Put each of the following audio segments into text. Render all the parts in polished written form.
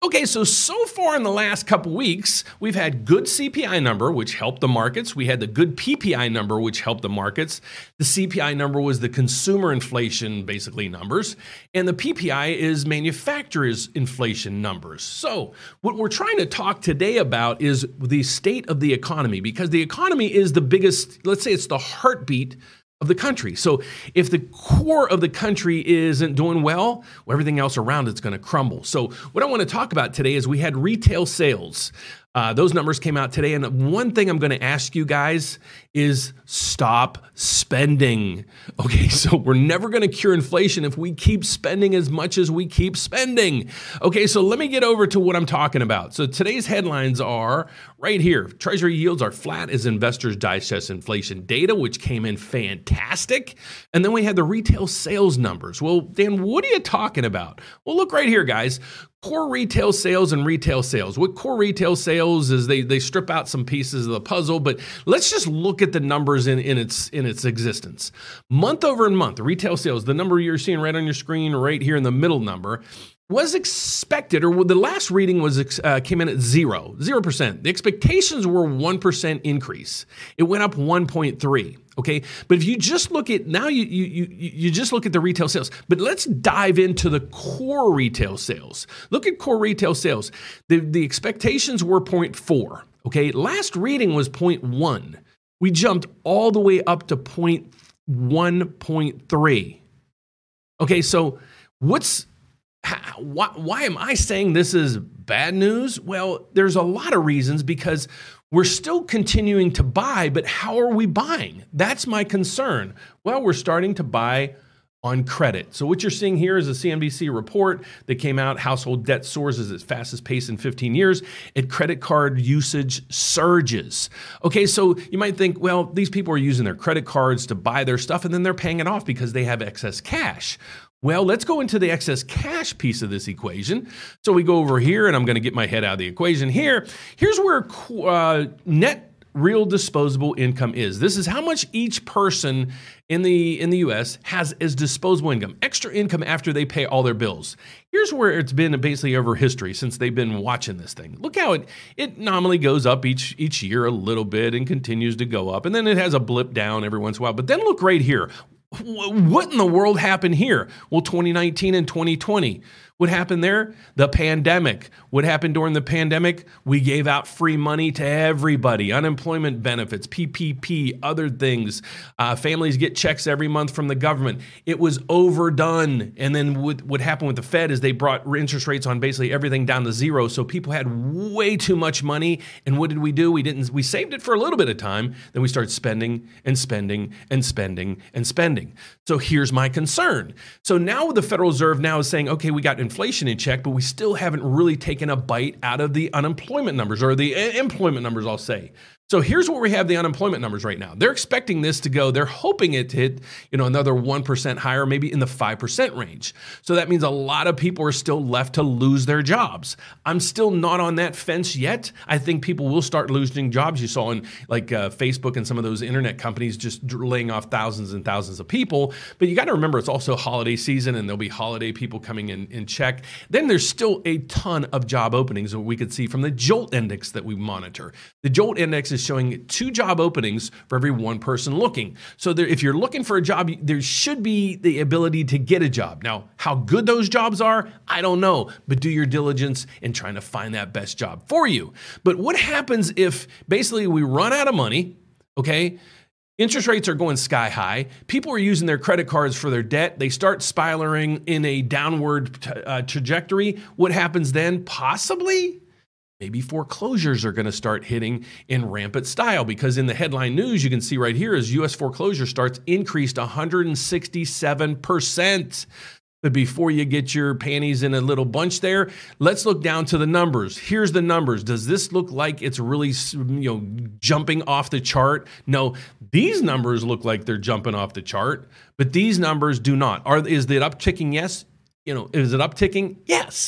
Okay, so far in the last couple weeks, we've had good CPI number, which helped the markets. We had the good PPI number, which helped the markets. The CPI number was the consumer inflation, basically, numbers. And the PPI is manufacturers' inflation numbers. So what we're trying to talk today about is the state of the economy, because the economy is the biggest, let's say it's the heartbeat of the country. So if the core of the country isn't doing well, everything else around it's going to crumble. So what I want to talk about today is we had retail sales. Those numbers came out today. And one thing I'm going to ask you guys is stop spending. Okay, so we're never going to cure inflation if we keep spending as much as we keep spending. Okay, so let me get over to what I'm talking about. So today's headlines are right here. Treasury yields are flat as investors digest inflation data, which came in fantastic. And then we had the retail sales numbers. Well, Dan, what are you talking about? Well, look right here, guys. Core retail sales and retail sales. What core retail sales is they strip out some pieces of the puzzle, but let's just look at the numbers in its existence. Month over month, retail sales, the number you're seeing right on your screen, right here in the middle number, was expected, or the last reading was came in at 0%. The expectations were 1% increase. It went up 1.3. Okay, but if you just look at now, you just look at the retail sales. But let's dive into the core retail sales. Look at core retail sales. The expectations were 0.4. Okay, last reading was 0.1. We jumped all the way up to 1.3. Okay, so why am I saying this is bad news? Well, there's a lot of reasons, because we're still continuing to buy, but how are we buying? That's my concern. Well, we're starting to buy on credit. So what you're seeing here is a CNBC report that came out. Household debt soars at its fastest pace in 15 years. And credit card usage surges. Okay, so you might think, well, these people are using their credit cards to buy their stuff, and then they're paying it off because they have excess cash. Well, let's go into the excess cash piece of this equation. So we go over here, and I'm going to get my head out of the equation here. Here's where net real disposable income is. This is how much each person in the U.S. has as disposable income, extra income after they pay all their bills. Here's where it's been basically over history since they've been watching this thing. Look how it nominally goes up each year a little bit and continues to go up, and then it has a blip down every once in a while. But then look right here. What in the world happened here? Well, 2019 and 2020. What happened there? The pandemic. What happened during the pandemic? We gave out free money to everybody. Unemployment benefits, PPP, other things. Families get checks every month from the government. It was overdone. And then what happened with the Fed is they brought interest rates on basically everything down to zero. So people had way too much money. And what did we do? We saved it for a little bit of time. Then we started spending and spending and spending and spending. So here's my concern. So now the Federal Reserve now is saying, okay, we got inflation in check, but we still haven't really taken a bite out of the unemployment numbers, or the employment numbers, I'll say. So here's where we have the unemployment numbers right now. They're expecting this to go, they're hoping it to hit, another 1% higher, maybe in the 5% range. So that means a lot of people are still left to lose their jobs. I'm still not on that fence yet. I think people will start losing jobs. You saw in Facebook and some of those internet companies just laying off thousands and thousands of people. But you got to remember, it's also holiday season, and there'll be holiday people coming in check. Then there's still a ton of job openings that we could see from the JOLT index that we monitor. The JOLT index is showing 2 job openings for every 1 person looking. So if you're looking for a job, there should be the ability to get a job. Now, how good those jobs are, I don't know, but do your diligence in trying to find that best job for you. But what happens if basically we run out of money, okay? Interest rates are going sky high. People are using their credit cards for their debt. They start spiraling in a downward trajectory. What happens then? Possibly, maybe foreclosures are going to start hitting in rampant style, because in the headline news, you can see right here is U.S. foreclosure starts increased 167%. But before you get your panties in a little bunch there, let's look down to the numbers. Here's the numbers. Does this look like it's really, jumping off the chart? No, these numbers look like they're jumping off the chart, but these numbers do not. Is it upticking? Yes. Is it upticking? Yes.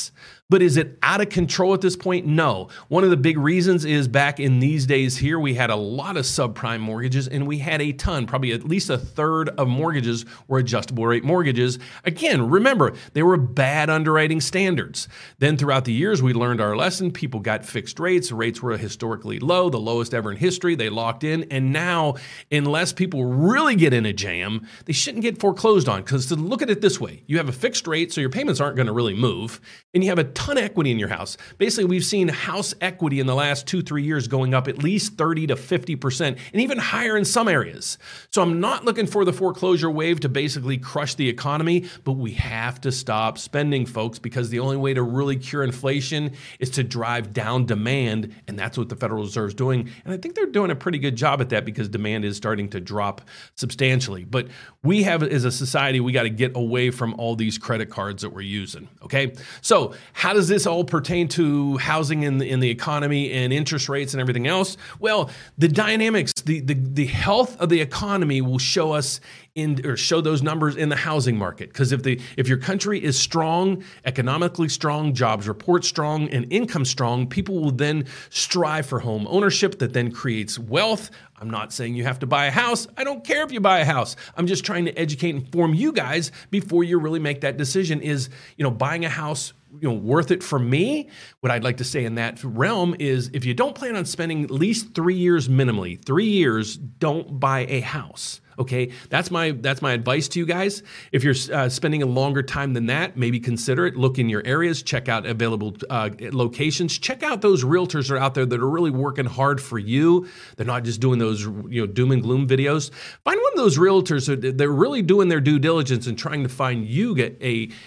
But is it out of control at this point? No. One of the big reasons is back in these days here, we had a lot of subprime mortgages and we had a ton, probably at least a third of mortgages were adjustable rate mortgages. Again, remember, they were bad underwriting standards. Then throughout the years, we learned our lesson. People got fixed rates. Rates were historically low, the lowest ever in history. They locked in. And now, unless people really get in a jam, they shouldn't get foreclosed on. Because to look at it this way, you have a fixed rate, so your payments aren't going to really move. And you have a ton of equity in your house. Basically, we've seen house equity in the last 2-3 years going up at least 30 to 50% and even higher in some areas. So I'm not looking for the foreclosure wave to basically crush the economy, but we have to stop spending, folks, because the only way to really cure inflation is to drive down demand, and that's what the Federal Reserve is doing. And I think they're doing a pretty good job at that because demand is starting to drop substantially. But we have, as a society, we got to get away from all these credit cards that we're using, okay? So how does this all pertain to housing in the economy and interest rates and everything else? Well, the dynamics, the health of the economy will show us show those numbers in the housing market. Because if your country is strong, economically strong, jobs report strong, and income strong, people will then strive for home ownership that then creates wealth. I'm not saying you have to buy a house. I don't care if you buy a house. I'm just trying to educate and inform you guys before you really make that decision. Is, buying a house, worth it for me? What I'd like to say in that realm is if you don't plan on spending at least 3 years minimally, 3 years, don't buy a house. Okay, that's my advice to you guys. If you're spending a longer time than that, maybe consider it. Look in your areas, check out available locations, check out those realtors that are out there that are really working hard for you. They're not just doing those doom and gloom videos. Find one of those realtors that they're really doing their due diligence and trying to find you get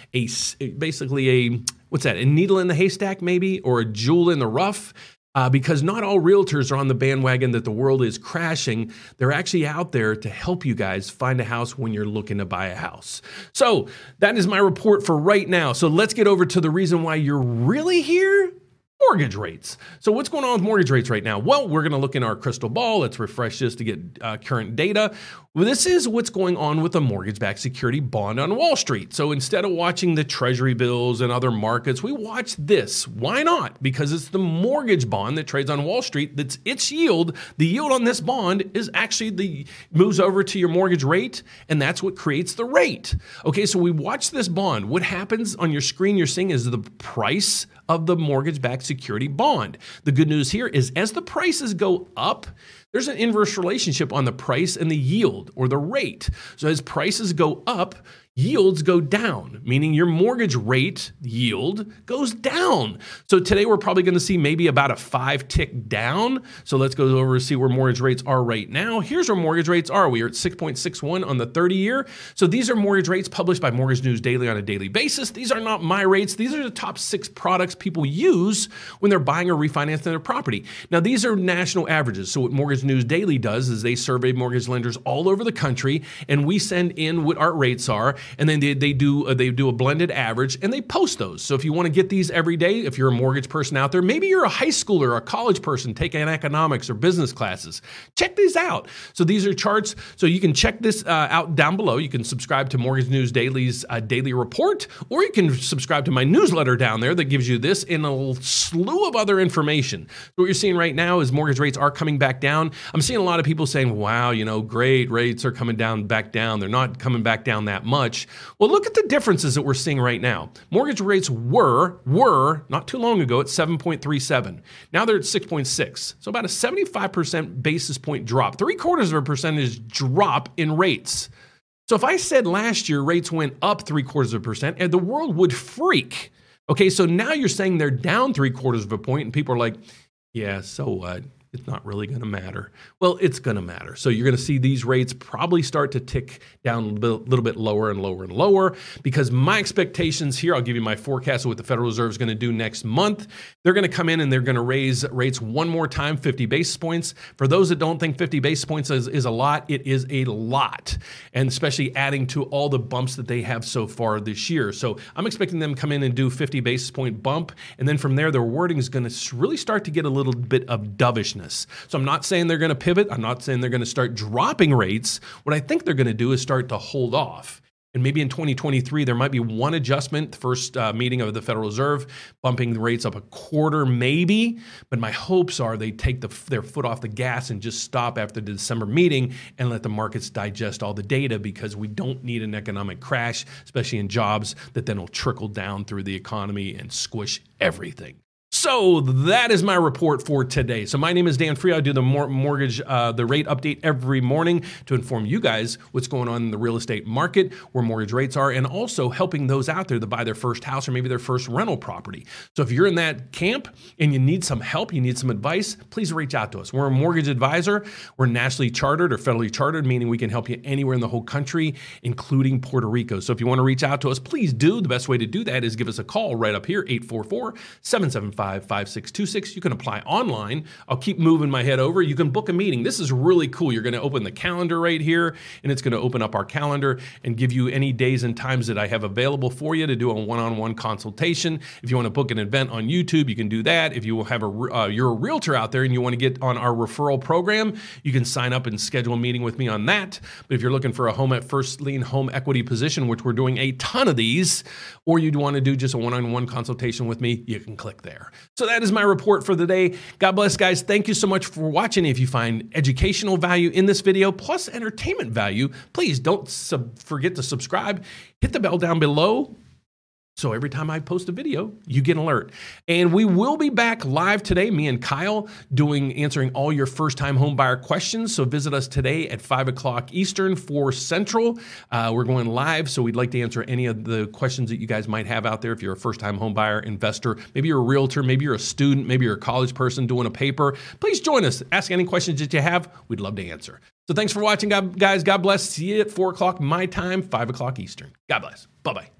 basically a needle in the haystack maybe, or a jewel in the rough. Because not all realtors are on the bandwagon that the world is crashing. They're actually out there to help you guys find a house when you're looking to buy a house. So that is my report for right now. So let's get over to the reason why you're really here. Mortgage rates. So what's going on with mortgage rates right now? Well, we're going to look in our crystal ball. Let's refresh this to get current data. Well, this is what's going on with a mortgage-backed security bond on Wall Street. So instead of watching the treasury bills and other markets, we watch this. Why not? Because it's the mortgage bond that trades on Wall Street. That's its yield. The yield on this bond is actually moves over to your mortgage rate, and that's what creates the rate. Okay, so we watch this bond. What happens on your screen you're seeing is the price of the mortgage-backed security bond. The good news here is as the prices go up, there's an inverse relationship on the price and the yield or the rate. So as prices go up, yields go down, meaning your mortgage rate yield goes down. So today we're probably going to see maybe about a 5 tick down. So let's go over and see where mortgage rates are right now. Here's where mortgage rates are. We are at 6.61 on the 30-year. So these are mortgage rates published by Mortgage News Daily on a daily basis. These are not my rates. These are the top 6 products people use when they're buying or refinancing their property. Now, these are national averages. So what Mortgage News Daily does is they survey mortgage lenders all over the country, and we send in what our rates are. And then they do a blended average, and they post those. So if you want to get these every day, if you're a mortgage person out there, maybe you're a high schooler or a college person taking economics or business classes, check these out. So these are charts. So you can check this out down below. You can subscribe to Mortgage News Daily's daily report, or you can subscribe to my newsletter down there that gives you this and a slew of other information. So what you're seeing right now is mortgage rates are coming back down. I'm seeing a lot of people saying, wow, great, rates are coming back down. They're not coming back down that much. Well, look at the differences that we're seeing right now. Mortgage rates were not too long ago at 7.37. Now they're at 6.6. So about a 75% basis point drop, 0.75% drop in rates. So if I said last year rates went up 0.75%, and the world would freak. Okay, so now you're saying they're down 0.75 point, and people are like, yeah, so what? It's not really going to matter. Well, it's going to matter. So you're going to see these rates probably start to tick down a little bit lower and lower and lower, because my expectations here, I'll give you my forecast of what the Federal Reserve is going to do next month. They're going to come in and they're going to raise rates one more time, 50 basis points. For those that don't think 50 basis points is a lot, it is a lot, and especially adding to all the bumps that they have so far this year. So I'm expecting them to come in and do 50 basis point bump, and then from there, their wording is going to really start to get a little bit of dovishness. So I'm not saying they're going to pivot. I'm not saying they're going to start dropping rates. What I think they're going to do is start to hold off. And maybe in 2023, there might be one adjustment, the first meeting of the Federal Reserve, bumping the rates up a quarter maybe. But my hopes are they take their foot off the gas and just stop after the December meeting and let the markets digest all the data, because we don't need an economic crash, especially in jobs, that then will trickle down through the economy and squish everything. So that is my report for today. So my name is Dan Free. I do the mortgage, the rate update every morning to inform you guys what's going on in the real estate market, where mortgage rates are, and also helping those out there to buy their first house or maybe their first rental property. So if you're in that camp and you need some help, you need some advice, please reach out to us. We're a mortgage advisor. We're nationally chartered or federally chartered, meaning we can help you anywhere in the whole country, including Puerto Rico. So if you want to reach out to us, please do. The best way to do that is give us a call right up here, 844-775-5626. You can apply online. I'll keep moving my head over. You can book a meeting. This is really cool. You're going to open the calendar right here, and it's going to open up our calendar and give you any days and times that I have available for you to do a one-on-one consultation. If you want to book an event on YouTube, you can do that. If you have you're a realtor out there and you want to get on our referral program, you can sign up and schedule a meeting with me on that. But if you're looking for a home at first lien home equity position, which we're doing a ton of these, or you'd want to do just a one-on-one consultation with me, you can click there. So that is my report for the day. God bless, guys. Thank you so much for watching. If you find educational value in this video, plus entertainment value, please don't forget to subscribe. Hit the bell down below, so every time I post a video, you get an alert. And we will be back live today, me and Kyle, answering all your first-time home buyer questions. So visit us today at 5 o'clock Eastern, 4 Central. We're going live, so we'd like to answer any of the questions that you guys might have out there. If you're a first-time home buyer, investor, maybe you're a realtor, maybe you're a student, maybe you're a college person doing a paper, please join us. Ask any questions that you have. We'd love to answer. So thanks for watching, guys. God bless. See you at 4 o'clock my time, 5 o'clock Eastern. God bless. Bye-bye.